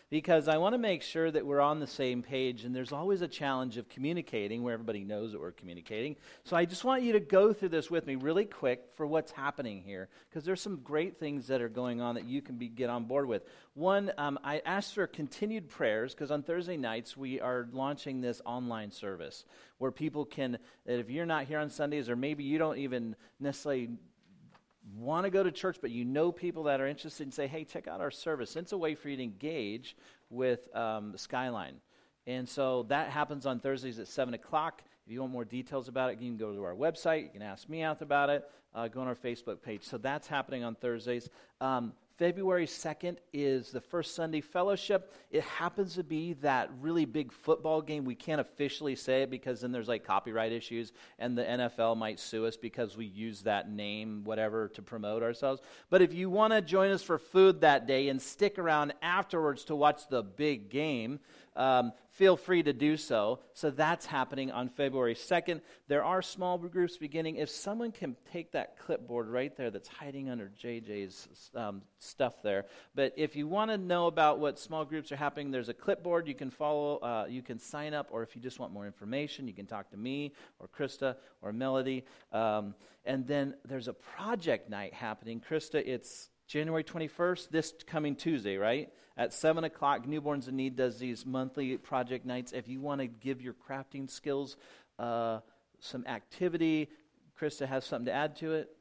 because I want to make sure that we're on the same page, and there's always a challenge of communicating where everybody knows that we're communicating. So I just want you to go through this with me really quick for what's happening here, because there's some great things that are going on that you can get on board with. One, I asked for continued prayers, because on Thursday nights we are launching this online service where people can, if you're not here on Sundays, or maybe you don't even necessarily want to go to church, but you know people that are interested, and say, hey, check out our service. It's a way for you to engage with Skyline. And so that happens on Thursdays at 7 o'clock. If you want more details about it, you can go to our website. You can ask me out about it. Go on our Facebook page. So that's happening on Thursdays. February 2nd is the First Sunday Fellowship. It happens to be that really big football game. We can't officially say it because then there's like copyright issues, and the NFL might sue us because we use that name, whatever, to promote ourselves. But if you want to join us for food that day and stick around afterwards to watch the big game, feel free to do so. So that's happening on February 2nd. There are small groups beginning. If someone can take that clipboard right there that's hiding under JJ's stuff there. But if you want to know about what small groups are happening, there's a clipboard you can follow. You can sign up, or if you just want more information, you can talk to me or Krista or Melody. And then there's a project night happening. Krista, it's January 21st, this coming Tuesday, right? At 7 o'clock, Newborns in Need does these monthly project nights. If you want to give your crafting skills some activity, Krista has something to add to it.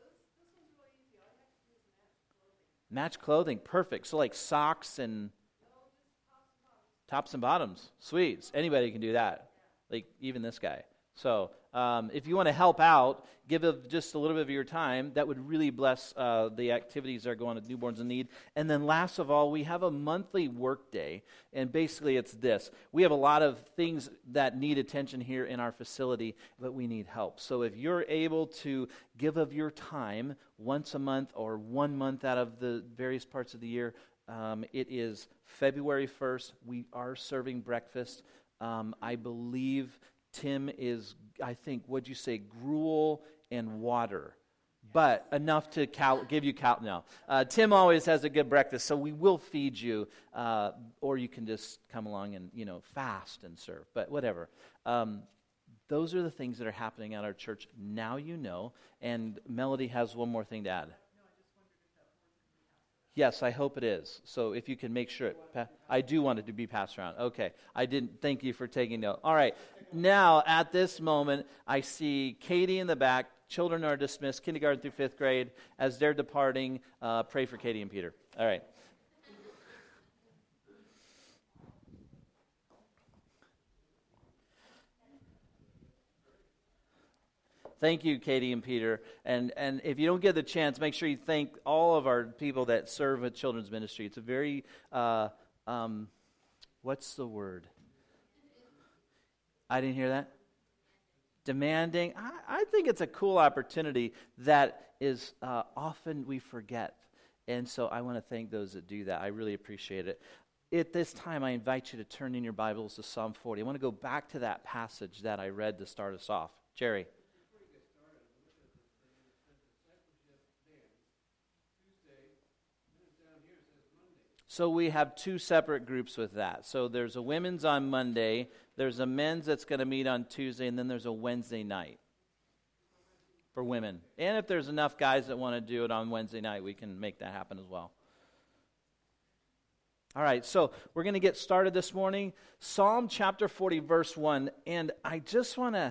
Match clothing, perfect. So like socks and tops and bottoms. Sweet. Anybody can do that. Like even this guy. So if you want to help out, give just a little bit of your time. That would really bless the activities that are going on at Newborns in Need. And then last of all, we have a monthly work day. And basically it's this. We have a lot of things that need attention here in our facility, but we need help. So if you're able to give of your time once a month or 1 month out of the various parts of the year, it is February 1st. We are serving breakfast. I believe Tim is, I think, what'd you say, gruel and water, but enough to give you no. Tim always has a good breakfast, so we will feed you, or you can just come along and, fast and serve, but whatever. Those are the things that are happening at our church. Now you know, and Melody has one more thing to add. Yes, I hope it is. So if you can make sure I do want it to be passed around. Okay. I didn't thank you for taking note. All right. Now, at this moment, I see Katie in the back. Children are dismissed, kindergarten through 5th grade. As they're departing, pray for Katie and Peter. All right. Thank you, Katie and Peter. And if you don't get the chance, make sure you thank all of our people that serve with children's ministry. It's a very, what's the word? I didn't hear that. Demanding. I think it's a cool opportunity that is often we forget. And so I want to thank those that do that. I really appreciate it. At this time, I invite you to turn in your Bibles to Psalm 40. I want to go back to that passage that I read to start us off. Jerry. So we have two separate groups with that. So there's a women's on Monday, there's a men's that's going to meet on Tuesday, and then there's a Wednesday night for women. And if there's enough guys that want to do it on Wednesday night, we can make that happen as well. All right, so we're going to get started this morning. Psalm chapter 40, verse 1. And I just want to,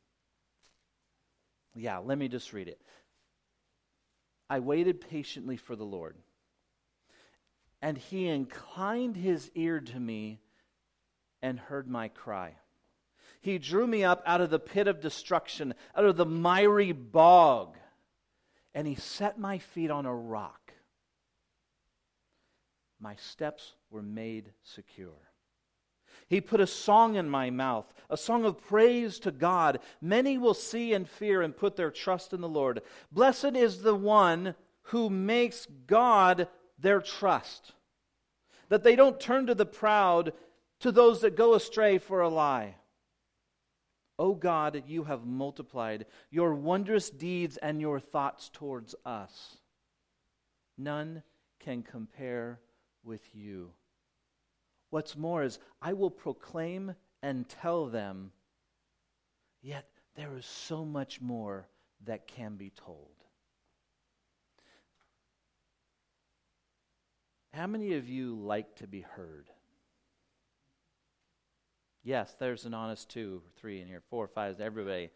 let me just read it. I waited patiently for the Lord, and he inclined his ear to me and heard my cry. He drew me up out of the pit of destruction, out of the miry bog, and he set my feet on a rock. My steps were made secure. He put a song in my mouth, a song of praise to God. Many will see and fear and put their trust in the Lord. Blessed is the one who makes God their trust, that they don't turn to the proud, to those that go astray for a lie. O God, you have multiplied your wondrous deeds and your thoughts towards us. None can compare with you. What's more is, I will proclaim and tell them, yet there is so much more that can be told. How many of you like to be heard? Yes, there's an honest 2 or 3 in here, 4 or 5, everybody.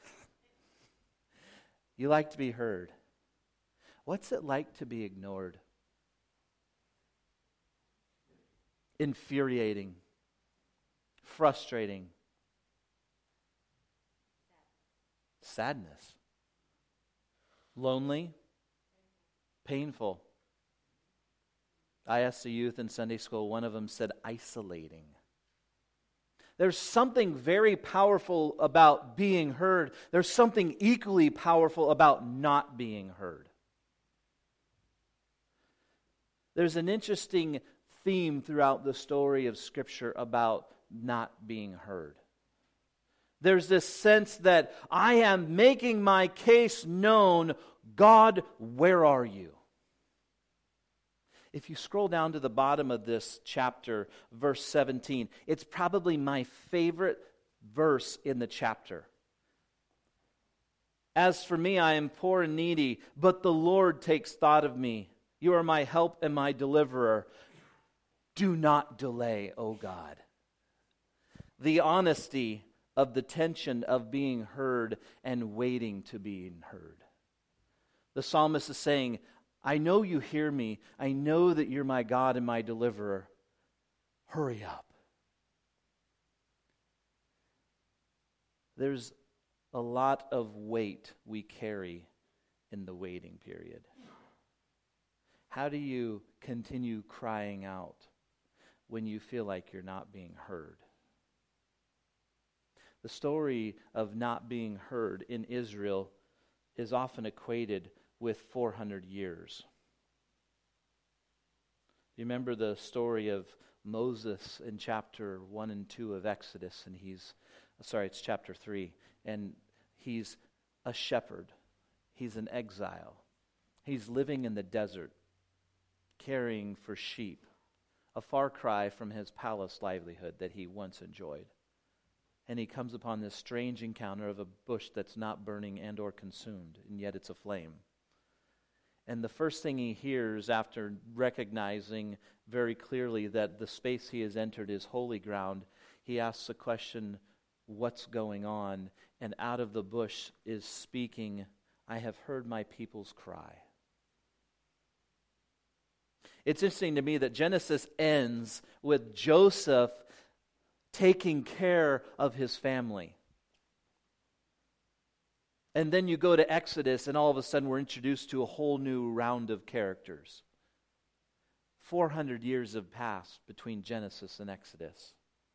You like to be heard. What's it like to be ignored? Infuriating, frustrating, sadness, lonely, painful. I asked the youth in Sunday school, one of them said isolating. There's something very powerful about being heard. There's something equally powerful about not being heard. There's an interesting theme throughout the story of Scripture about not being heard. There's this sense that I am making my case known. God, where are you? If you scroll down to the bottom of this chapter, verse 17, it's probably my favorite verse in the chapter. As for me, I am poor and needy, but the Lord takes thought of me. You are my help and my deliverer. Do not delay, O God. The honesty of the tension of being heard and waiting to be heard. The psalmist is saying, I know you hear me. I know that you're my God and my deliverer. Hurry up. There's a lot of weight we carry in the waiting period. How do you continue crying out when you feel like you're not being heard? The story of not being heard in Israel is often equated with 400 years. You remember the story of Moses in chapter 1 and 2 of Exodus, and it's chapter 3, and he's a shepherd. He's an exile. He's living in the desert, caring for sheep, a far cry from his palace livelihood that he once enjoyed. And he comes upon this strange encounter of a bush that's not burning and or consumed, and yet it's aflame. And the first thing he hears after recognizing very clearly that the space he has entered is holy ground, he asks the question, what's going on? And out of the bush is speaking, I have heard my people's cry. It's interesting to me that Genesis ends with Joseph taking care of his family. And then you go to Exodus, and all of a sudden we're introduced to a whole new round of characters. 400 years have passed between Genesis and Exodus.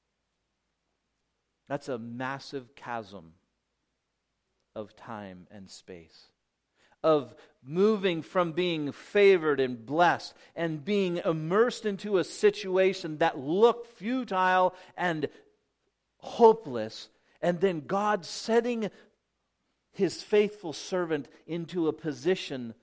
That's a massive chasm of time and space, of moving from being favored and blessed and being immersed into a situation that looked futile and hopeless, and then God setting His faithful servant into a position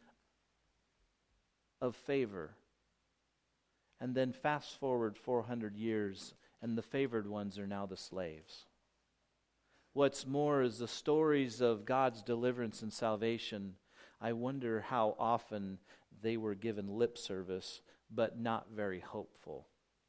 of favor. And then fast forward 400 years, and the favored ones are now the slaves. What's more is the stories of God's deliverance and salvation. I wonder how often they were given lip service, but not very hopeful.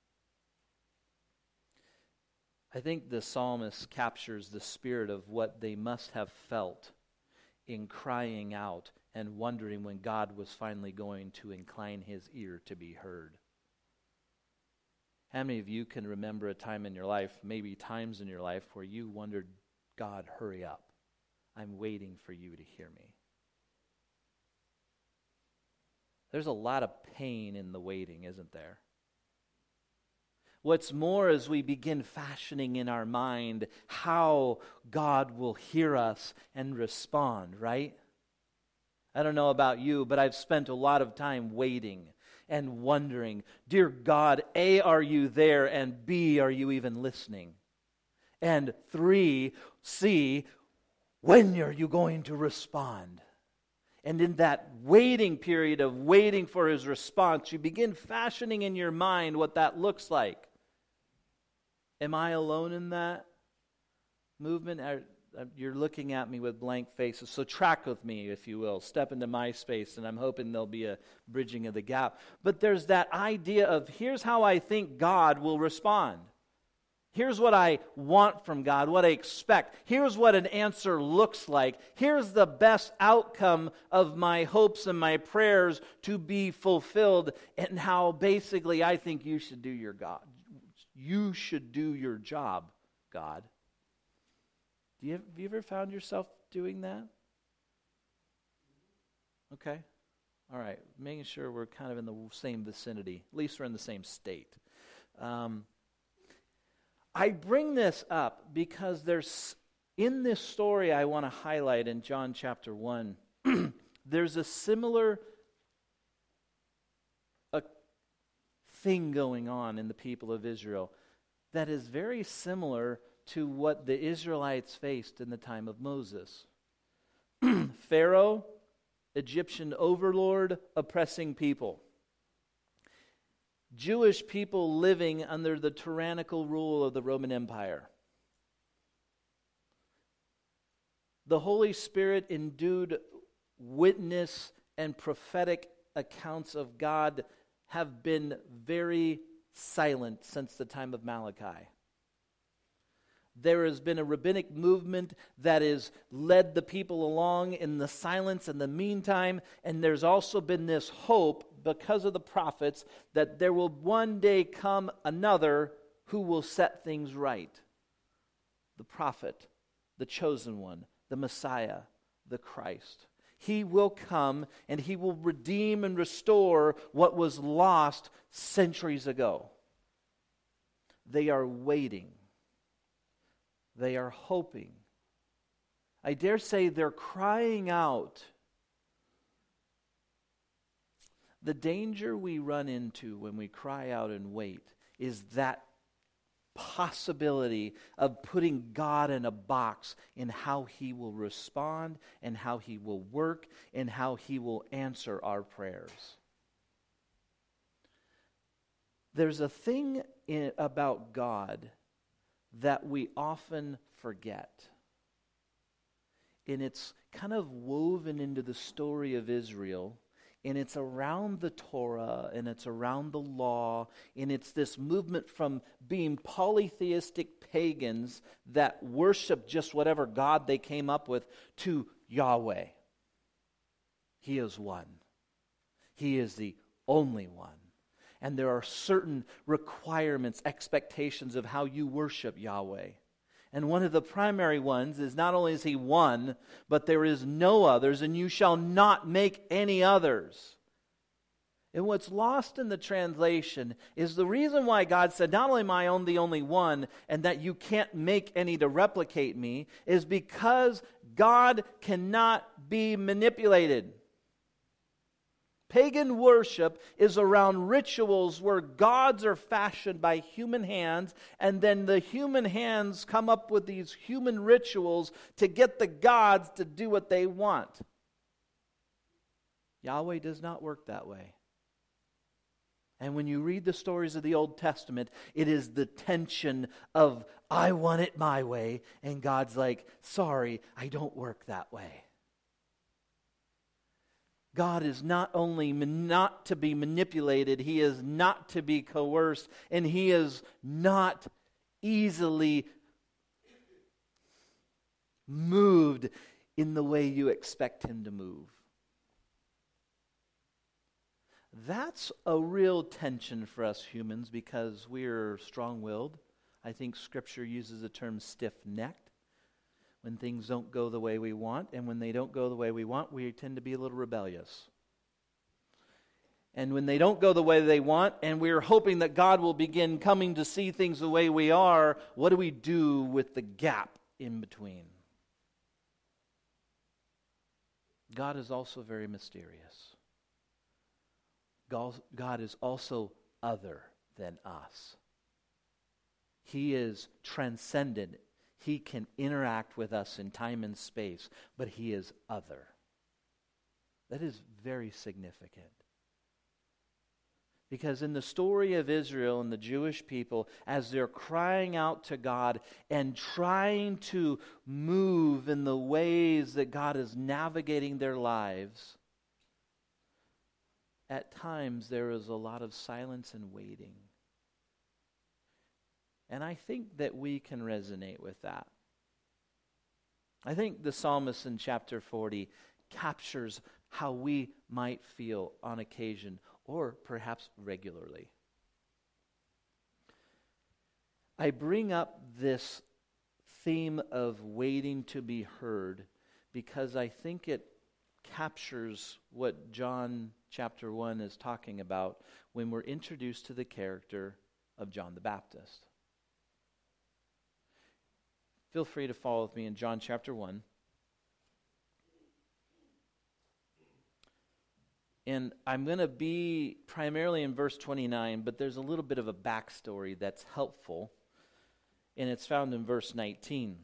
I think the psalmist captures the spirit of what they must have felt in crying out and wondering when God was finally going to incline His ear to be heard. How many of you can remember a time in your life, maybe times in your life, where you wondered, God, hurry up. I'm waiting for you to hear me. There's a lot of pain in the waiting, isn't there? What's more, as we begin fashioning in our mind how God will hear us and respond, right? I don't know about you, but I've spent a lot of time waiting and wondering, dear God, A, are you there? And B, are you even listening? And 3, C, when are you going to respond? And in that waiting period of waiting for His response, you begin fashioning in your mind what that looks like. Am I alone in that movement? You're looking at me with blank faces. So track with me, if you will. Step into my space, and I'm hoping there'll be a bridging of the gap. But there's that idea of, here's how I think God will respond. Here's what I want from God, what I expect. Here's what an answer looks like. Here's the best outcome of my hopes and my prayers to be fulfilled, and how basically I think you should do your God. You should do your job, God. Have you ever found yourself doing that? Okay. All right. Making sure we're kind of in the same vicinity. At least we're in the same state. I bring this up because there's, in this story I want to highlight in John chapter 1, there's a similar thing going on in the people of Israel that is very similar to what the Israelites faced in the time of Moses. Pharaoh, Egyptian overlord, oppressing people. Jewish people living under the tyrannical rule of the Roman Empire. The Holy Spirit endued witness and prophetic accounts of God have been very silent since the time of Malachi. There has been a rabbinic movement that has led the people along in the silence in the meantime, and there's also been this hope because of the prophets that there will one day come another who will set things right. The prophet, the chosen one, the Messiah, the Christ. He will come and he will redeem and restore what was lost centuries ago. They are waiting. They are hoping. I dare say they're crying out. The danger we run into when we cry out and wait is that possibility of putting God in a box in how He will respond and how He will work and how He will answer our prayers. There's a thing about God that we often forget. And it's kind of woven into the story of Israel. And it's around the Torah, and it's around the law, and it's this movement from being polytheistic pagans that worship just whatever God they came up with to Yahweh. He is one. He is the only one. And there are certain requirements, expectations of how you worship Yahweh. And one of the primary ones is not only is He one, but there is no others, and you shall not make any others. And what's lost in the translation is the reason why God said, not only am I the only one, and that you can't make any to replicate me, is because God cannot be manipulated. Pagan worship is around rituals where gods are fashioned by human hands, and then the human hands come up with these human rituals to get the gods to do what they want. Yahweh does not work that way. And when you read the stories of the Old Testament, it is the tension of, I want it my way, and God's like, sorry, I don't work that way. God is not only not to be manipulated, He is not to be coerced, and He is not easily moved in the way you expect Him to move. That's a real tension for us humans because we're strong-willed. I think Scripture uses the term stiff-necked. When things don't go the way we want, and when they don't go the way we want, we tend to be a little rebellious. And when they don't go the way they want, and we're hoping that God will begin coming to see things the way we are, what do we do with the gap in between? God is also very mysterious. God is also other than us. He is transcendent. He can interact with us in time and space, but He is other. That is very significant. Because in the story of Israel and the Jewish people, as they're crying out to God and trying to move in the ways that God is navigating their lives, at times there is a lot of silence and waiting. And I think that we can resonate with that. I think the psalmist in chapter 40 captures how we might feel on occasion, or perhaps regularly. I bring up this theme of waiting to be heard because I think it captures what John chapter 1 is talking about when we're introduced to the character of John the Baptist. Feel free to follow with me in John chapter 1. And I'm going to be primarily in verse 29, but there's a little bit of a backstory that's helpful, and it's found in verse 19.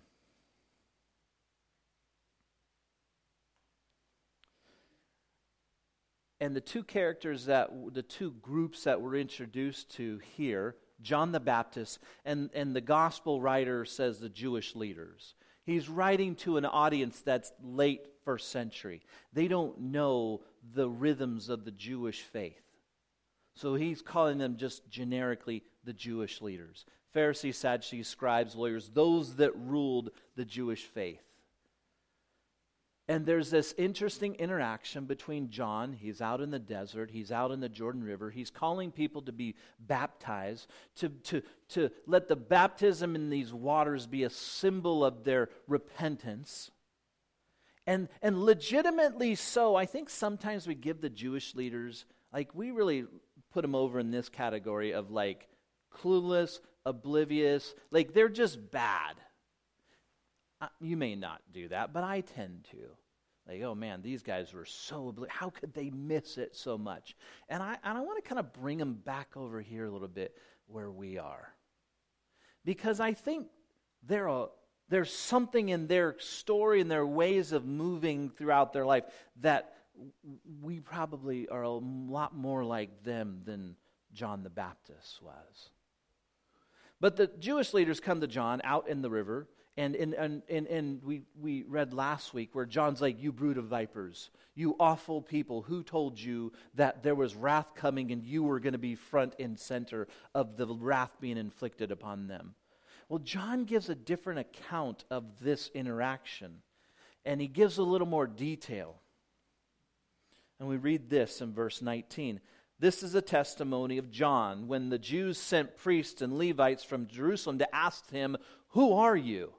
And the two groups that we're introduced to here, John the Baptist, and the gospel writer says the Jewish leaders. He's writing to an audience that's late first century. They don't know the rhythms of the Jewish faith. So he's calling them just generically the Jewish leaders. Pharisees, Sadducees, scribes, lawyers, those that ruled the Jewish faith. And there's this interesting interaction between John. He's out in the desert. He's out in the Jordan River. He's calling people to be baptized, to let the baptism in these waters be a symbol of their repentance. And legitimately so. I think sometimes we give the Jewish leaders, we really put them over in this category of clueless, oblivious, they're just bad. You may not do that, but I tend to. Oh man, these guys were so how could they miss it so much? And I want to kind of bring them back over here a little bit where we are. Because I think there's something in their story and their ways of moving throughout their life that we probably are a lot more like them than John the Baptist was. But the Jewish leaders come to John out in the river. And we read last week where John's like, you brood of vipers, you awful people, who told you that there was wrath coming and you were going to be front and center of the wrath being inflicted upon them? Well, John gives a different account of this interaction, and he gives a little more detail. And we read this in verse 19. This is a testimony of John when the Jews sent priests and Levites from Jerusalem to ask him, who are you?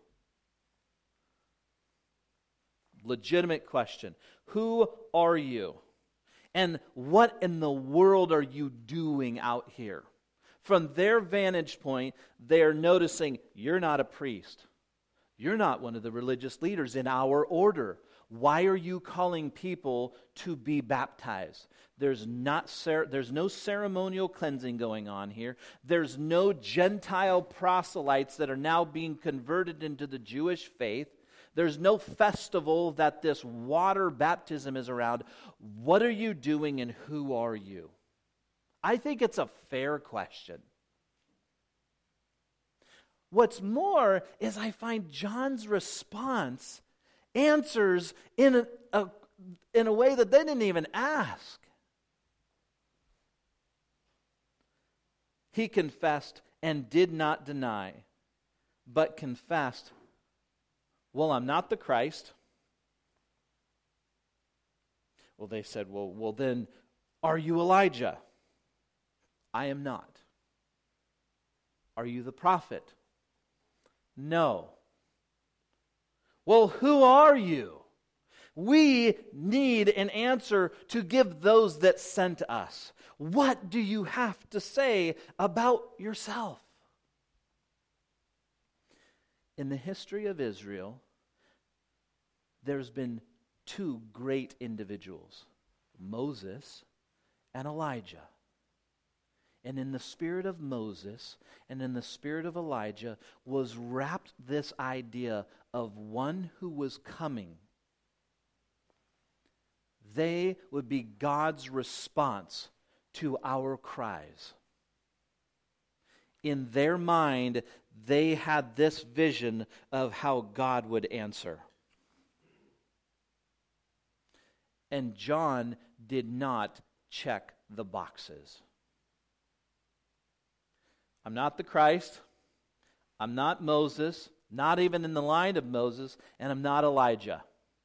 Legitimate question. Who are you? And what in the world are you doing out here? From their vantage point, they're noticing you're not a priest. You're not one of the religious leaders in our order. Why are you calling people to be baptized? There's no ceremonial cleansing going on here. There's no Gentile proselytes that are now being converted into the Jewish faith. There's no festival that this water baptism is around. What are you doing and who are you? I think it's a fair question. What's more is I find John's response answers in a way that they didn't even ask. He confessed and did not deny, but confessed, well, I'm not the Christ. Well, they said, well, then, are you Elijah? I am not. Are you the prophet? No. Well, who are you? We need an answer to give those that sent us. What do you have to say about yourself? In the history of Israel, there's been two great individuals, Moses and Elijah. And in the spirit of Moses and in the spirit of Elijah was wrapped this idea of one who was coming. They would be God's response to our cries. In their mind, they had this vision of how God would answer. And John did not check the boxes. I'm not the Christ. I'm not Moses, not even in the line of Moses, and I'm not Elijah.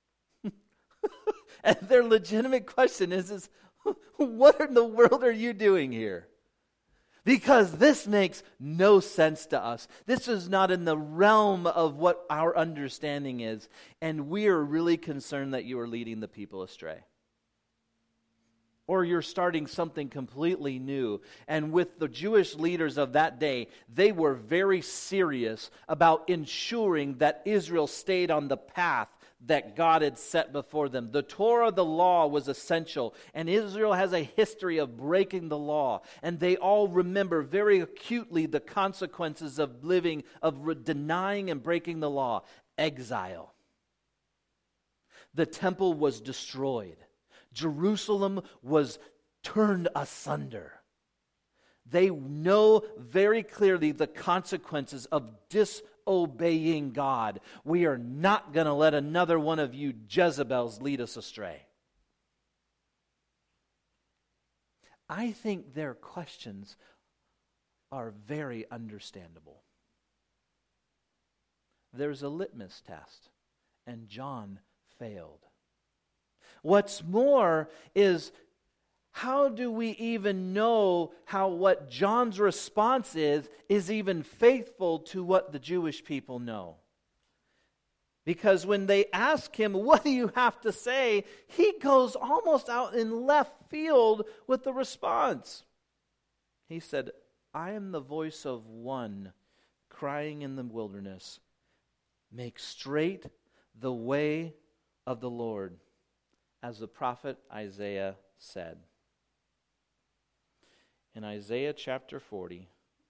And their legitimate question is, what in the world are you doing here? Because this makes no sense to us. This is not in the realm of what our understanding is. And we are really concerned that you are leading the people astray. Or you're starting something completely new. And with the Jewish leaders of that day, they were very serious about ensuring that Israel stayed on the path that God had set before them. The Torah, the law, was essential. And Israel has a history of breaking the law. And they all remember very acutely the consequences of living, of denying and breaking the law. Exile. The temple was destroyed. Jerusalem was turned asunder. They know very clearly the consequences of disobeying God. We are not going to let another one of you Jezebels lead us astray. I think their questions are very understandable. There's a litmus test, and John failed. What's more is, how do we even know how what John's response is even faithful to what the Jewish people know? Because when they ask him, what do you have to say? He goes almost out in left field with the response. He said, I am the voice of one crying in the wilderness, make straight the way of the Lord, as the prophet Isaiah said. In Isaiah chapter 40,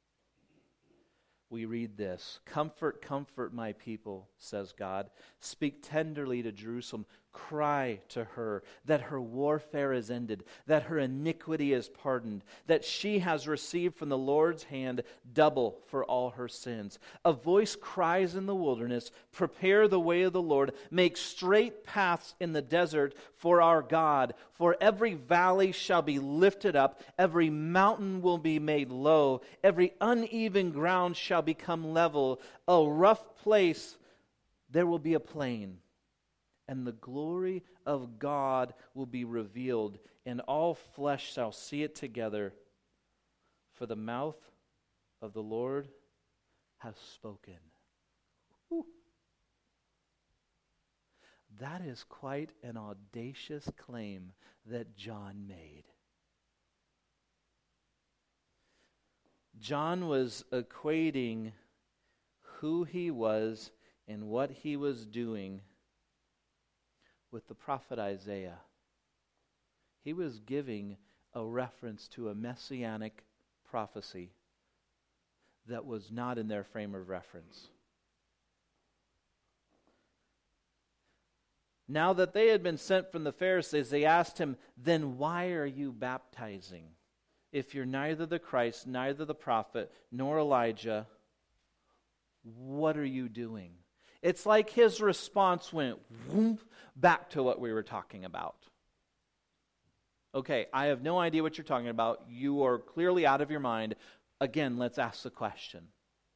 we read this, comfort, comfort my people, says God. Speak tenderly to Jerusalem. Cry to her that her warfare is ended, that her iniquity is pardoned, that she has received from the Lord's hand double for all her sins. A voice cries in the wilderness, prepare the way of the Lord, make straight paths in the desert for our God. For every valley shall be lifted up, every mountain will be made low, every uneven ground shall become level. A rough place, there will be a plain. And the glory of God will be revealed, and all flesh shall see it together. For the mouth of the Lord has spoken. Whew. That is quite an audacious claim that John made. John was equating who he was and what he was doing with the prophet Isaiah. He was giving a reference to a messianic prophecy that was not in their frame of reference. Now that they had been sent from the Pharisees, they asked him, then why are you baptizing? If you're neither the Christ, neither the prophet, nor Elijah, what are you doing? It's like his response went whoop, back to what we were talking about. Okay, I have no idea what you're talking about. You are clearly out of your mind. Again, let's ask the question.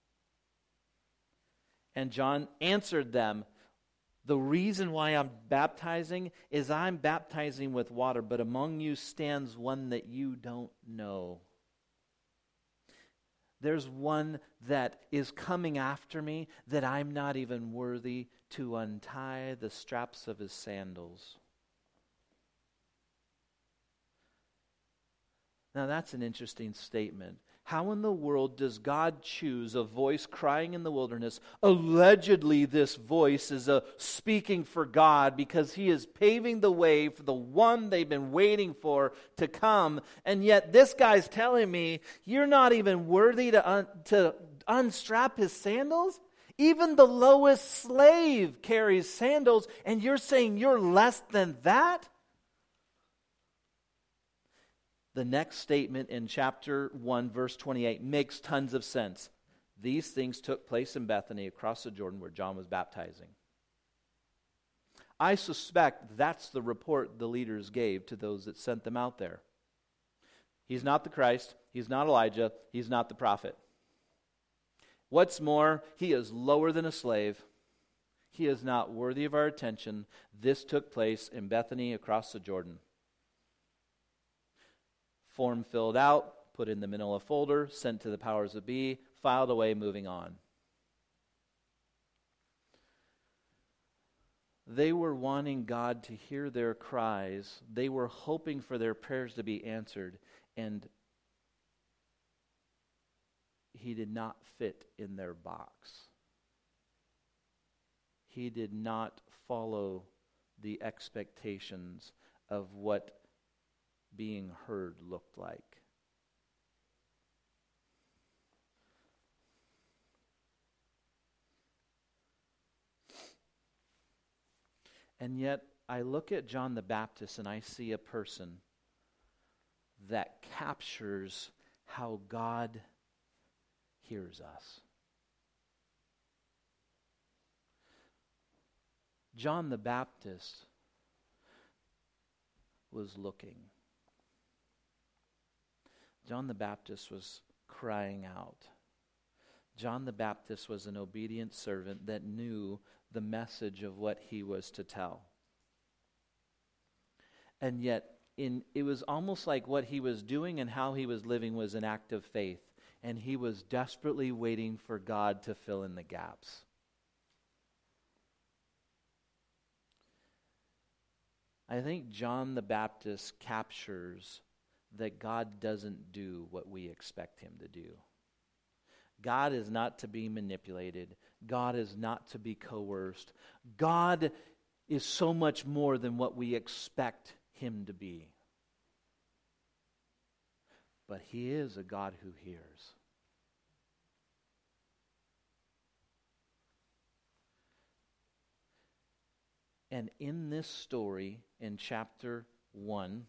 And John answered them, the reason why I'm baptizing is I'm baptizing with water, but among you stands one that you don't know. There's one that is coming after me that I'm not even worthy to untie the straps of his sandals. Now that's an interesting statement. How in the world does God choose a voice crying in the wilderness? Allegedly, this voice is speaking for God because he is paving the way for the one they've been waiting for to come. And yet this guy's telling me, you're not even worthy to unstrap his sandals? Even the lowest slave carries sandals, and you're saying you're less than that? the next statement in chapter 1, verse 28 makes tons of sense. These things took place in Bethany across the Jordan where John was baptizing. I suspect that's the report the leaders gave to those that sent them out there. He's not the Christ. He's not Elijah. He's not the prophet. What's more, he is lower than a slave. He is not worthy of our attention. This took place in Bethany across the Jordan. Form filled out, put in the manila folder, sent to the powers that be, filed away, moving on. They were wanting God to hear their cries. They were hoping for their prayers to be answered. And he did not fit in their box. He did not follow the expectations of what being heard looked like. And yet, I look at John the Baptist and I see a person that captures how God hears us. John the Baptist was looking. John the Baptist was crying out. John the Baptist was an obedient servant that knew the message of what he was to tell. And yet, it was almost like what he was doing and how he was living was an act of faith. And he was desperately waiting for God to fill in the gaps. I think John the Baptist captures that God doesn't do what we expect him to do. God is not to be manipulated. God is not to be coerced. God is so much more than what we expect him to be. But he is a God who hears. And in this story, in chapter 1,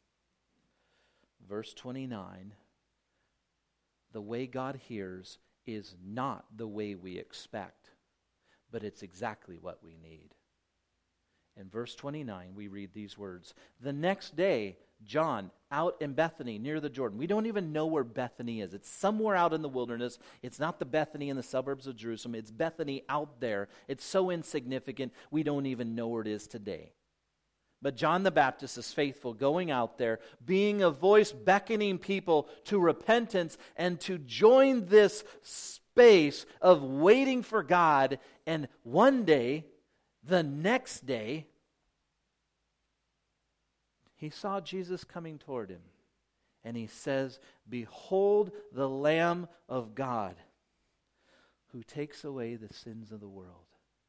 verse 29, the way God hears is not the way we expect, but it's exactly what we need. In verse 29, we read these words. The next day, John, out in Bethany, near the Jordan. We don't even know where Bethany is. It's somewhere out in the wilderness. It's not the Bethany in the suburbs of Jerusalem. It's Bethany out there. It's so insignificant, we don't even know where it is today. But John the Baptist is faithful, going out there, being a voice beckoning people to repentance and to join this space of waiting for God. And one day, the next day, he saw Jesus coming toward him. And he says, "Behold the Lamb of God who takes away the sins of the world."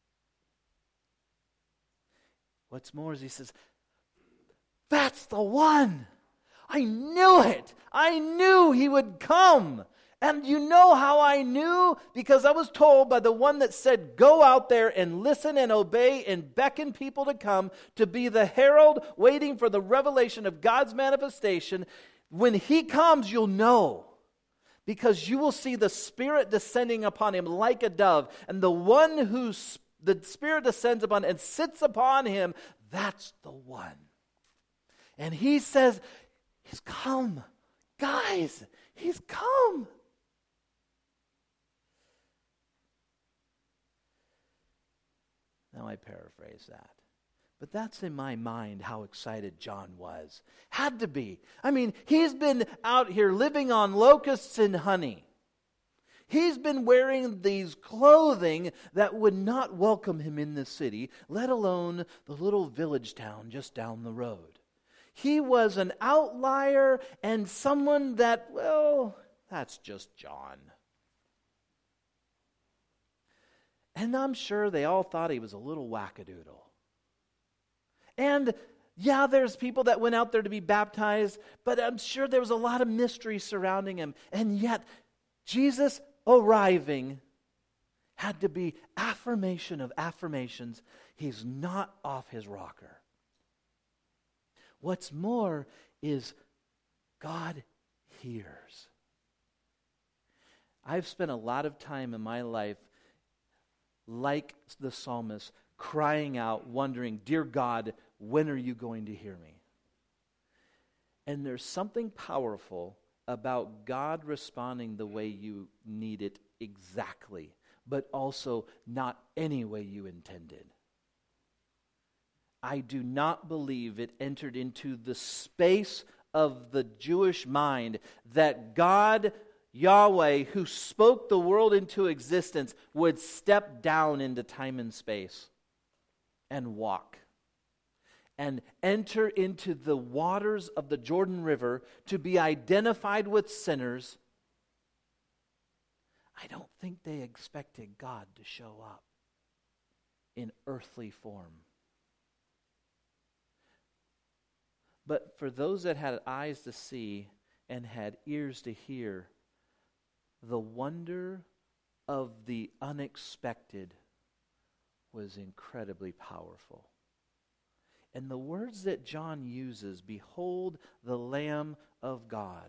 What's more is he says, "That's the one. I knew it. I knew he would come." And you know how I knew? Because I was told by the one that said, "Go out there and listen and obey and beckon people to come to be the herald waiting for the revelation of God's manifestation." When he comes, you'll know. Because you will see the Spirit descending upon him like a dove. And the one who the Spirit descends upon and sits upon him, that's the one. And he says, he's come. Guys, he's come. Now I paraphrase that. But that's in my mind how excited John was. Had to be. I mean, he's been out here living on locusts and honey. He's been wearing these clothing that would not welcome him in the city, let alone the little village town just down the road. He was an outlier and someone that, well, that's just John. And I'm sure they all thought he was a little wackadoodle. And yeah, there's people that went out there to be baptized, but I'm sure there was a lot of mystery surrounding him. And yet, Jesus arriving had to be affirmation of affirmations. He's not off his rocker. What's more is God hears. I've spent a lot of time in my life, like the psalmist, crying out, wondering, dear God, when are you going to hear me? And there's something powerful about God responding the way you need it exactly, but also not any way you intended. I do not believe it entered into the space of the Jewish mind that God, Yahweh, who spoke the world into existence, would step down into time and space and walk and enter into the waters of the Jordan River to be identified with sinners. I don't think they expected God to show up in earthly form. But for those that had eyes to see and had ears to hear, the wonder of the unexpected was incredibly powerful. And the words that John uses, behold the Lamb of God.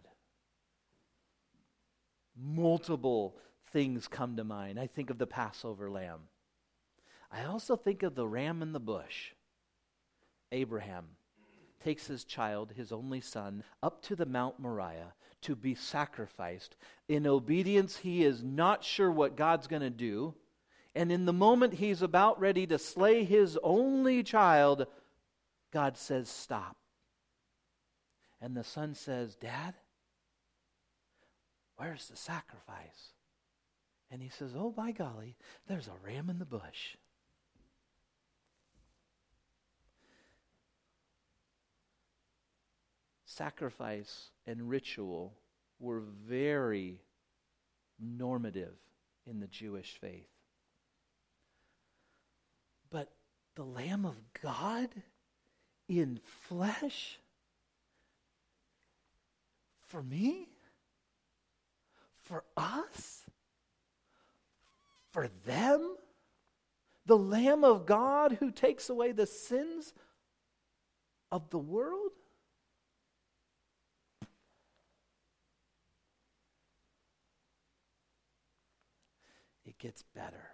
Multiple things come to mind. I think of the Passover lamb. I also think of the ram in the bush. Abraham takes his child, his only son, up to the Mount Moriah to be sacrificed. In obedience, he is not sure what God's going to do. And in the moment he's about ready to slay his only child, God says, stop. And the son says, Dad, where's the sacrifice? And he says, oh, by golly, there's a ram in the bush. Sacrifice and ritual were very normative in the Jewish faith. But the Lamb of God in flesh, for me, for us, for them, the Lamb of God who takes away the sins of the world. It gets better.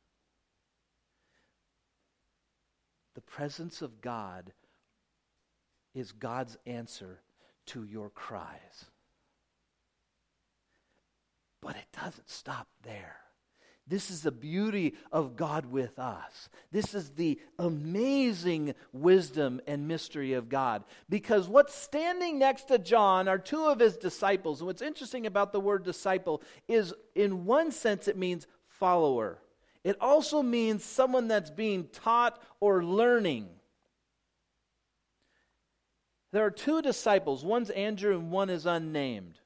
The presence of God is God's answer to your cries. But it doesn't stop there. This is the beauty of God with us. This is the amazing wisdom and mystery of God. Because what's standing next to John are two of his disciples. And what's interesting about the word disciple is, in one sense, it means follower. It also means someone that's being taught or learning. There are two disciples. One's Andrew and one is unnamed.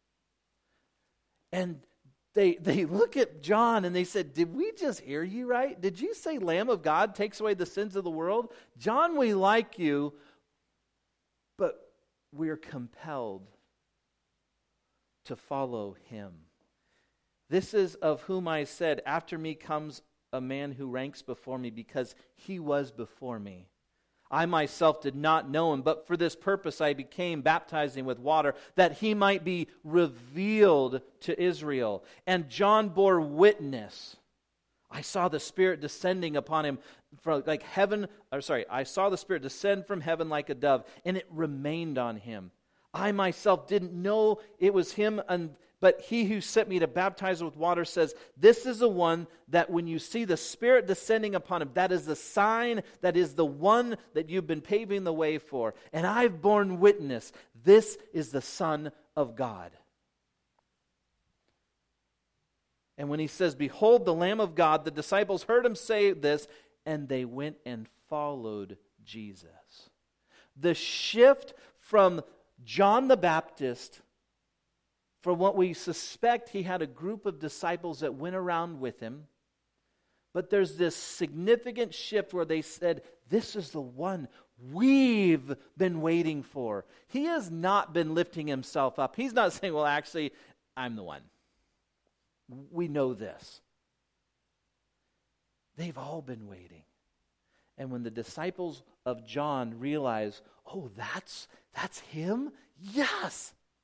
And they look at John and they said, did we just hear you right? Did you say Lamb of God takes away the sins of the world? John, we like you, but we're compelled to follow him. This is of whom I said, after me comes a man who ranks before me, because he was before me. I myself did not know him, but for this purpose I became baptizing with water, that he might be revealed to Israel. And John bore witness. I saw the Spirit descending upon him from like heaven. I saw the Spirit descend from heaven like a dove, and it remained on him. I myself didn't know it was him, but he who sent me to baptize with water says, this is the one that when you see the Spirit descending upon him, that is the sign, that is the one that you've been paving the way for. And I've borne witness. This is the Son of God. And when he says, behold the Lamb of God, the disciples heard him say this, and they went and followed Jesus. The shift from John the Baptist, from what we suspect, he had a group of disciples that went around with him. But there's this significant shift where they said, this is the one we've been waiting for. He has not been lifting himself up. He's not saying, well, actually, I'm the one. We know this. They've all been waiting. And when the disciples of John realize, oh, that's him? Yes!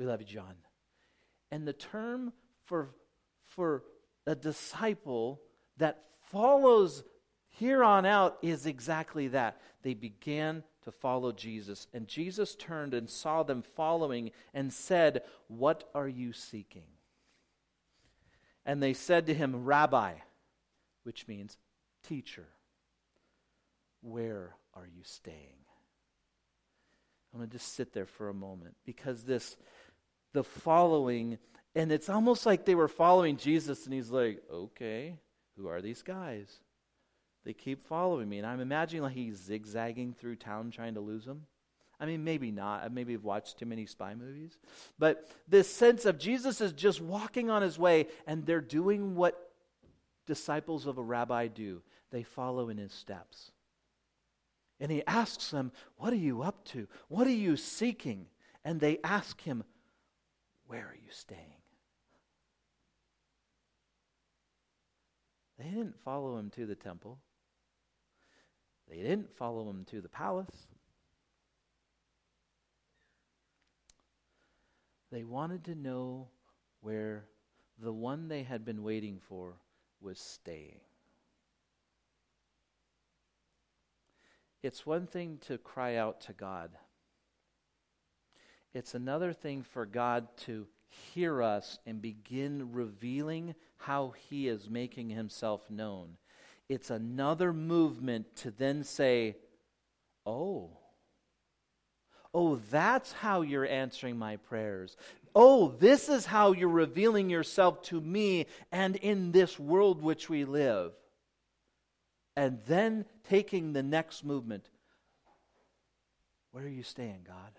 We love you, John. And the term for a disciple that follows here on out is exactly that. They began to follow Jesus. And Jesus turned and saw them following and said, "What are you seeking?" And they said to him, "Rabbi," which means teacher, "where are you staying?" I'm going to just sit there for a moment, because the following, and it's almost like they were following Jesus, and he's like, "Okay, who are these guys? They keep following me." And I'm imagining like he's zigzagging through town trying to lose them. I mean, maybe not. Maybe I've watched too many spy movies. But this sense of Jesus is just walking on his way, and they're doing what disciples of a rabbi do. They follow in his steps. And he asks them, "What are you up to? What are you seeking?" And they ask him, "Where are you staying?" They didn't follow him to the temple. They didn't follow him to the palace. They wanted to know where the one they had been waiting for was staying. It's one thing to cry out to God. It's another thing for God to hear us and begin revealing how he is making himself known. It's another movement to then say, oh, that's how you're answering my prayers. Oh, this is how you're revealing yourself to me and in this world which we live. And then taking the next movement. Where are you staying, God?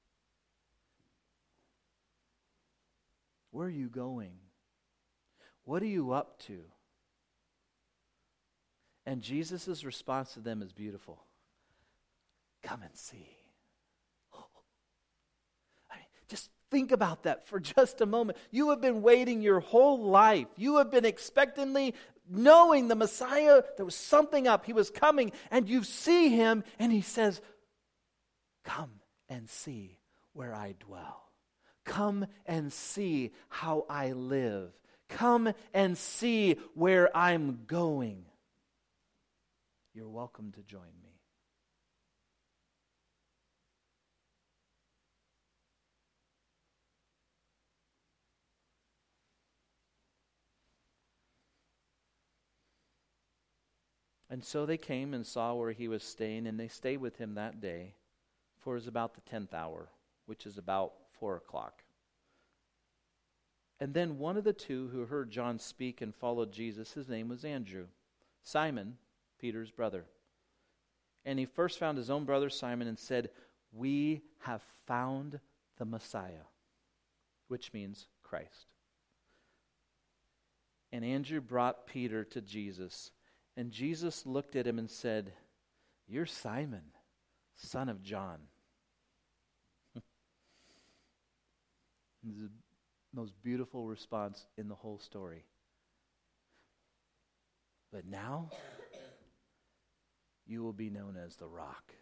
Where are you going? What are you up to? And Jesus' response to them is beautiful. Come and see. Just think about that for just a moment. You have been waiting your whole life. You have been expectantly knowing the Messiah, there was something up. He was coming, and you see him, and he says, "Come and see where I dwell. Come and see how I live. Come and see where I'm going. You're welcome to join me." And so they came and saw where he was staying, and they stayed with him that day, for it was about the 10th hour, which is about 4 o'clock. And then one of the two who heard John speak and followed Jesus, his name was Andrew, Simon, Peter's brother. And he first found his own brother Simon and said, "We have found the Messiah," which means Christ. And Andrew brought Peter to Jesus. And Jesus looked at him and said, "You're Simon, son of John." This is the most beautiful response in the whole story. "But now you will be known as the Rock,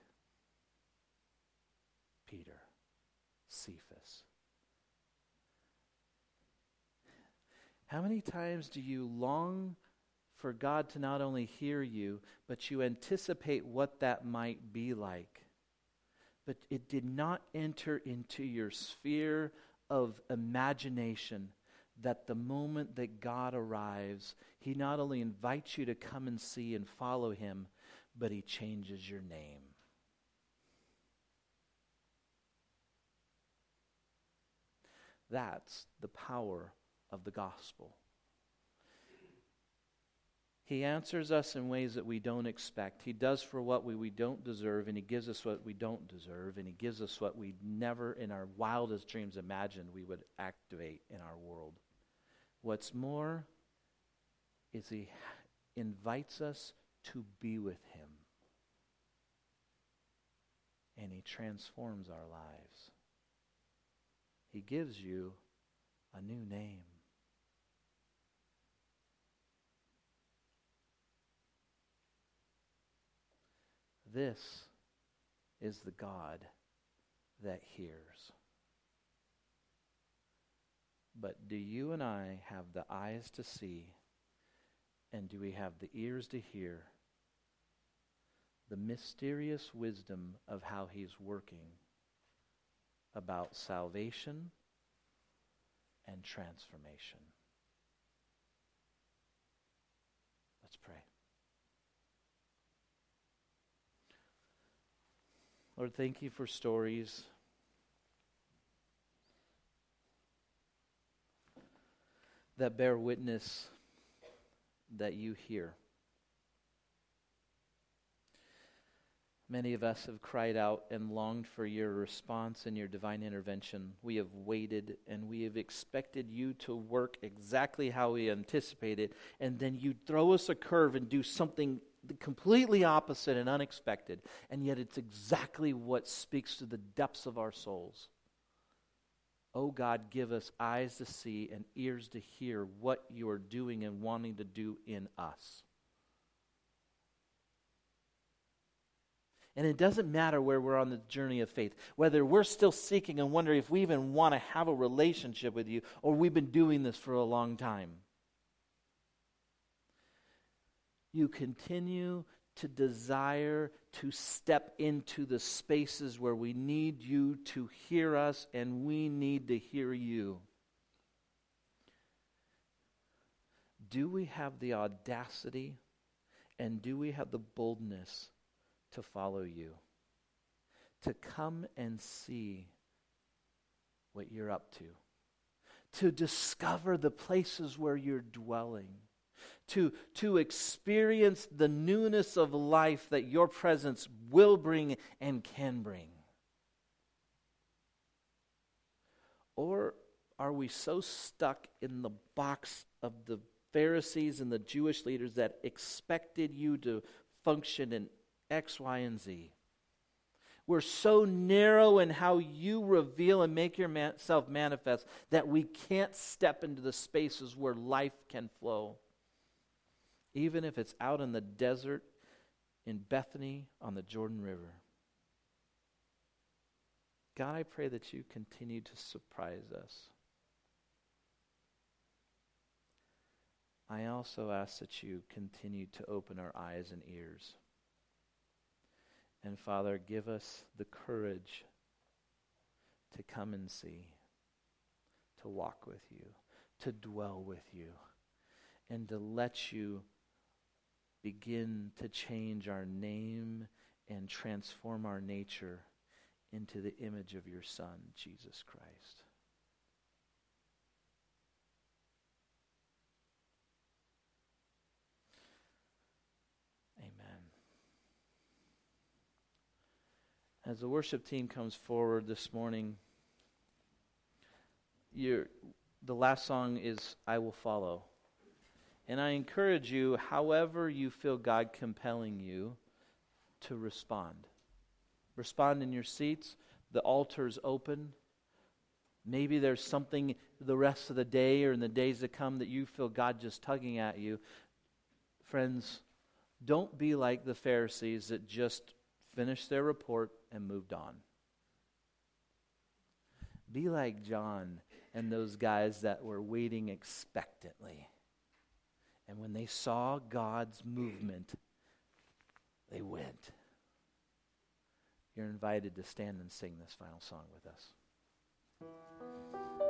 Peter, Cephas." How many times do you long for God to not only hear you, but you anticipate what that might be like? But it did not enter into your sphere of imagination that the moment that God arrives, he not only invites you to come and see and follow him, but he changes your name. That's the power of the gospel. He answers us in ways that we don't expect. He does for what we don't deserve, and he gives us what we don't deserve, and he gives us what we never in our wildest dreams imagined we would activate in our world. What's more is he invites us to be with him, and he transforms our lives. He gives you a new name. This is the God that hears. But do you and I have the eyes to see, and do we have the ears to hear the mysterious wisdom of how He's working about salvation and transformation? Let's pray. Lord, thank you for stories that bear witness that you hear. Many of us have cried out and longed for your response and your divine intervention. We have waited and we have expected you to work exactly how we anticipated, and then you throw us a curve and do something completely opposite and unexpected, and yet it's exactly what speaks to the depths of our souls. Oh God, give us eyes to see and ears to hear what you are doing and wanting to do in us. And it doesn't matter where we're on the journey of faith, whether we're still seeking and wondering if we even want to have a relationship with you, or we've been doing this for a long time. You continue to desire to step into the spaces where we need you to hear us and we need to hear you. Do we have the audacity and do we have the boldness to follow you? To come and see what you're up to. To discover the places where you're dwelling. To experience the newness of life that your presence will bring and can bring? Or are we so stuck in the box of the Pharisees and the Jewish leaders that expected you to function in X, Y, and Z? We're so narrow in how you reveal and make yourself manifest that we can't step into the spaces where life can flow. Even if it's out in the desert in Bethany on the Jordan River. God, I pray that you continue to surprise us. I also ask that you continue to open our eyes and ears. And Father, give us the courage to come and see, to walk with you, to dwell with you, and to let you begin to change our name and transform our nature into the image of your Son, Jesus Christ. Amen. As the worship team comes forward this morning, the last song is I Will Follow. And I encourage you, however you feel God compelling you, to respond. Respond in your seats. The altar is open. Maybe there's something the rest of the day or in the days to come that you feel God just tugging at you. Friends, don't be like the Pharisees that just finished their report and moved on. Be like John and those guys that were waiting expectantly. And when they saw God's movement, they went. You're invited to stand and sing this final song with us.